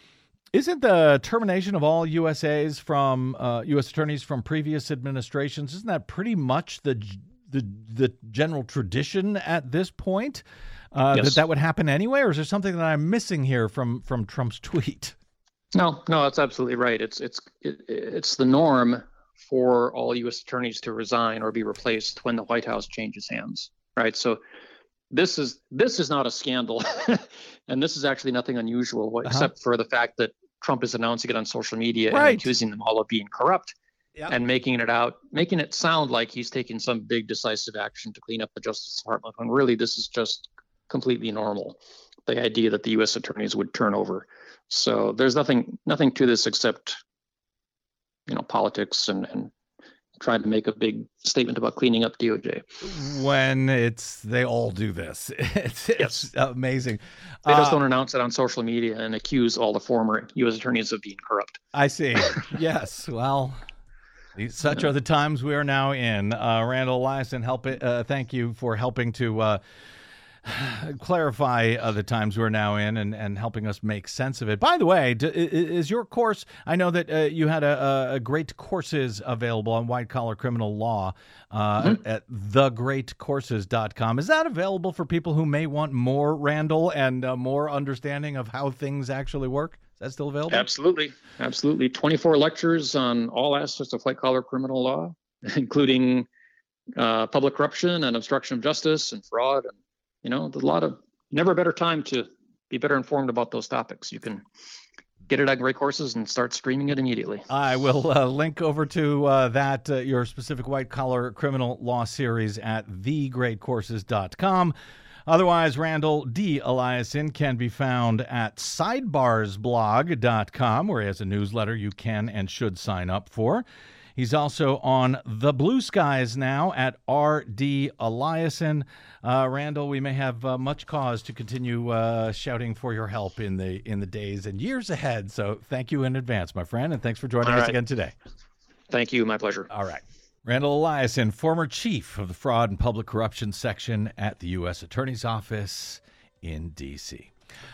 S3: Isn't the termination of all U S As from uh, U S attorneys from previous administrations, isn't that pretty much the the the general tradition at this point? Uh,
S7: yes.
S3: That that would happen anyway, or is there something that I'm missing here from from Trump's tweet?
S7: No, no, that's absolutely right. It's it's it, it's the norm for all U S attorneys to resign or be replaced when the White House changes hands, right? So this is this is not a scandal, and this is actually nothing unusual, uh-huh. except for the fact that Trump is announcing it on social media
S3: right.
S7: and accusing them all of being corrupt, yep. and making it out, making it sound like he's taking some big decisive action to clean up the Justice Department, when really this is just completely normal. The idea that the U S attorneys would turn over. So there's nothing nothing to this except, you know, politics and, and trying to make a big statement about cleaning up D O J.
S3: When it's they all do this. It's, it's
S7: yes.
S3: amazing.
S7: They just
S3: uh,
S7: don't announce it on social media and accuse all the former U S attorneys of being corrupt.
S3: I see. Yes. Well, such yeah. are the times we are now in. Uh, Randall Eliason, help it, uh, thank you for helping to uh, clarify uh, the times we're now in and, and helping us make sense of it. By the way, d- is your course, I know that uh, you had a, a great courses available on white-collar criminal law uh, mm-hmm. at the great courses dot com. Is that available for people who may want more, Randall, and uh, more understanding of how things actually work? Is that still available?
S7: Absolutely. Absolutely. twenty-four lectures on all aspects of white-collar criminal law, including uh, public corruption and obstruction of justice and fraud. And, you know, there's a lot of, never a better time to be better informed about those topics. You can get it at Great Courses and start streaming it immediately.
S3: I will uh, link over to uh, that, uh, your specific white-collar criminal law series at the great courses dot com. Otherwise, Randall D. Eliason can be found at sidebars blog dot com, where he has a newsletter you can and should sign up for. He's also on the Blue Skies now at R D Eliason. Uh, Randall, we may have uh, much cause to continue uh, shouting for your help in the in the days and years ahead. So thank you in advance, my friend, and thanks for joining
S7: All
S3: us
S7: right.
S3: again today.
S7: Thank you. My pleasure.
S3: All right. Randall Eliason, former chief of the Fraud and Public Corruption Section at the U S Attorney's Office in D C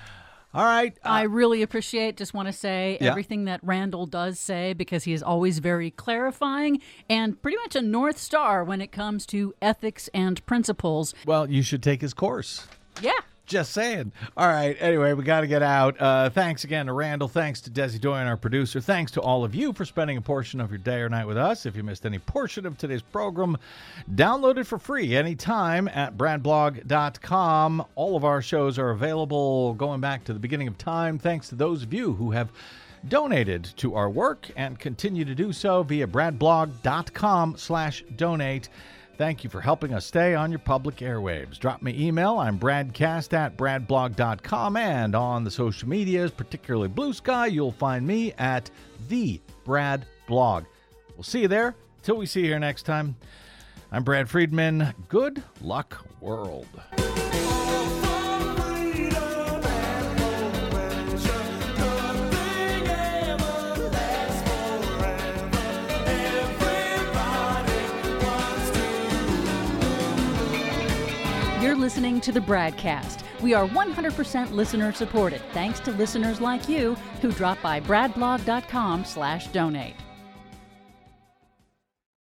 S3: All right. Uh,
S1: I really appreciate, just want to say,
S3: yeah.
S1: everything that Randall does say, because he is always very clarifying and pretty much a North Star when it comes to ethics and principles.
S3: Well, you should take his course.
S1: Yeah.
S3: Just saying. All right. Anyway, we got to get out. Uh, thanks again to Randall. Thanks to Desi Doyen, our producer. Thanks to all of you for spending a portion of your day or night with us. If you missed any portion of today's program, download it for free anytime at brad blog dot com. All of our shows are available going back to the beginning of time. Thanks to those of you who have donated to our work and continue to do so via brad blog dot com slash donate. Thank you for helping us stay on your public airwaves. Drop me email. I'm bradcast at brad blog dot com, and on the social medias, particularly Blue Sky, you'll find me at the Brad Blog. We'll see you there. Till we see you here next time, I'm Brad Friedman. Good luck, world.
S1: You're listening to the Bradcast. We are one hundred percent listener supported, thanks to listeners like you who drop by brad blog dot com slash donate.